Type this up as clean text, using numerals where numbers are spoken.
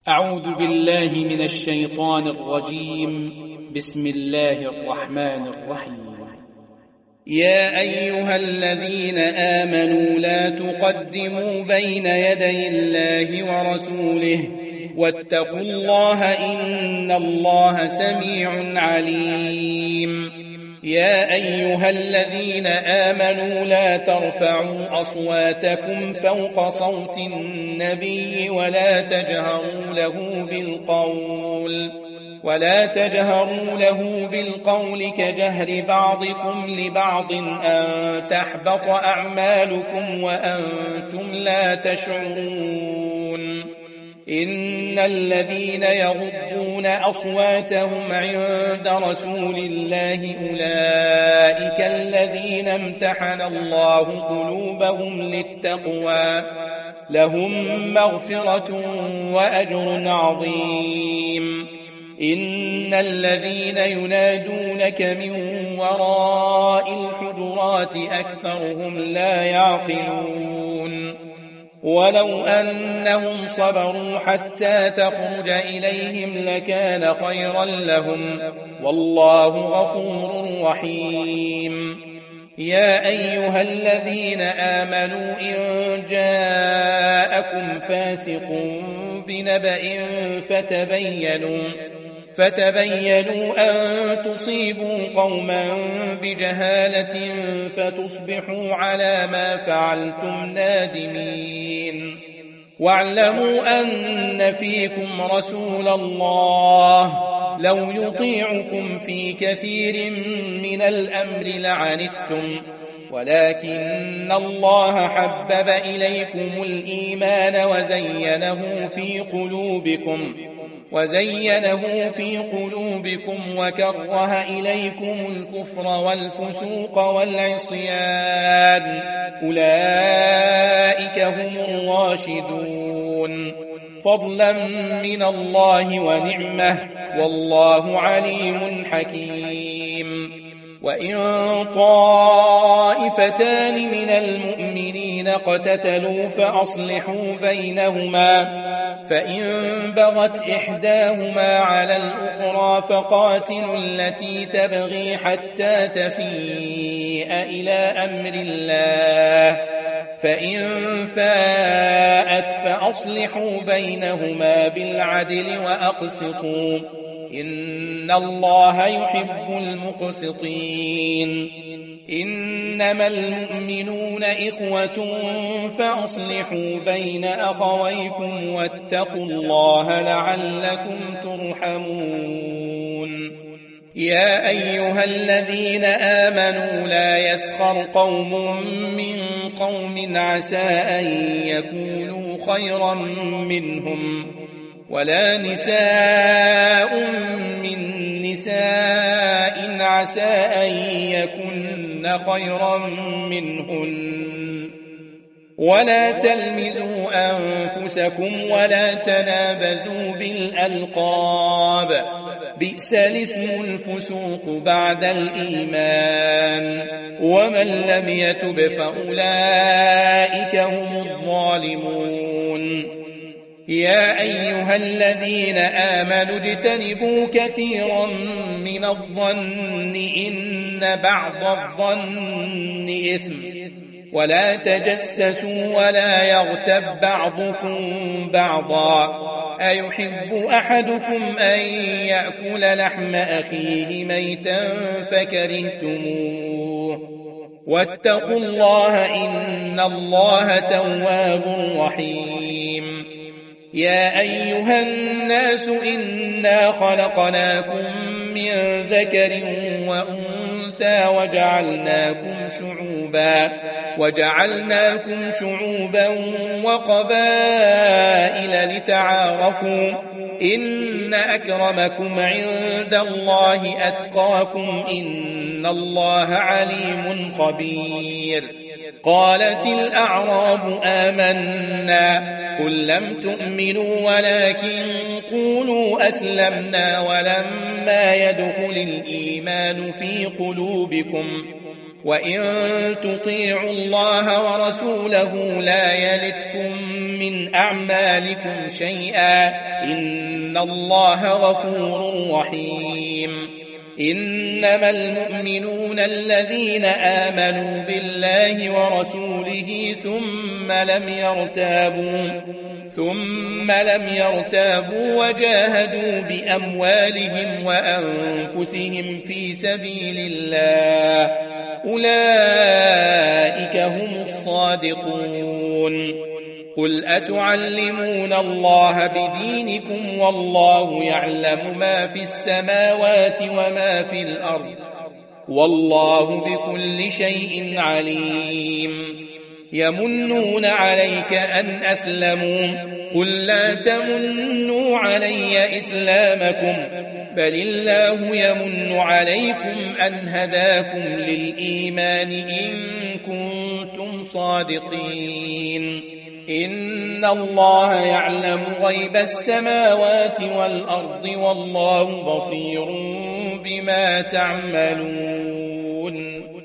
أعوذ بالله من الشيطان الرجيم. بسم الله الرحمن الرحيم. يا أيها الذين آمنوا لا تقدموا بين يدي الله ورسوله واتقوا الله إن الله سميع عليم. يا أيها الذين آمنوا لا ترفعوا أصواتكم فوق صوت النبي ولا تجهروا له بالقول كجهر بعضكم لبعض أن تحبط أعمالكم وأنتم لا تشعرون. إن الذين يغضون أصواتهم عند رسول الله أولئك الذين امتحن الله قلوبهم للتقوى لهم مغفرة وأجر عظيم. إن الذين ينادونك من وراء الحجرات أكثرهم لا يعقلون. ولو أنهم صبروا حتى تخرج إليهم لكان خيرا لهم والله غفور رحيم. يا أيها الذين آمنوا إن جاءكم فاسق بنبأ فتبينوا أن تصيبوا قوما بجهالة فتصبحوا على ما فعلتم نادمين. واعلموا أن فيكم رسول الله لو يطيعكم في كثير من الأمر لعنتم ولكن الله حبب إليكم الإيمان وزينه في قلوبكم وكره إليكم الكفر والفسوق والعصيان أولئك هم الراشدون فضلا من الله ونعمة والله عليم حكيم. وإن طائفتان من المؤمنين اقتتلوا فأصلحوا بينهما فإن بغت إحداهما على الأخرى فقاتلوا التي تبغي حتى تفيء إلى أمر الله فإن فاءت فأصلحوا بينهما بالعدل وأقسطوا إن الله يحب المقسطين. إنما المؤمنون إخوة فأصلحوا بين أخويكم واتقوا الله لعلكم ترحمون. يا أيها الذين آمنوا لا يسخر قوم من قوم عسى أن يكونوا خيرا منهم ولا نساء من نساء عسى أن يكن خيرا منهن ولا تلمزوا أنفسكم ولا تنابزوا بالألقاب بئس الاسم الفسوق بعد الإيمان ومن لم يتب فأولئك هم الظالمون. يا أيها الذين آمنوا اجتنبوا كثيرا من الظن إن بعض الظن إثم ولا تجسسوا ولا يغتب بعضكم بعضا أيحب أحدكم أن يأكل لحم أخيه ميتا فكرهتموه واتقوا الله إن الله تواب رحيم. يا أيها الناس إنا خلقناكم من ذكر وأنثى وجعلناكم شعوبا وقبائل لتعارفوا إن أكرمكم عند الله أتقاكم إن الله عليم خبير. قالت الأعراب آمنا قل لم تؤمنوا ولكن قولوا أسلمنا ولما يدخل الإيمان في قلوبكم وإن تطيعوا الله ورسوله لا يلتكم من أعمالكم شيئا إن الله غفور رحيم إنما المؤمنون الذين آمنوا بالله ورسوله ثم لم يرتابوا وجاهدوا بأموالهم وأنفسهم في سبيل الله أولئك هم الصادقون قل أتعلمون الله بدينكم والله يعلم ما في السماوات وما في الأرض والله بكل شيء عليم يمنون عليك أن أسلموا قل لا تمنوا علي إسلامكم بل الله يمن عليكم أن هداكم للإيمان إن كنتم صادقين إن الله يعلم غيب السماوات والأرض والله بصير بما تعملون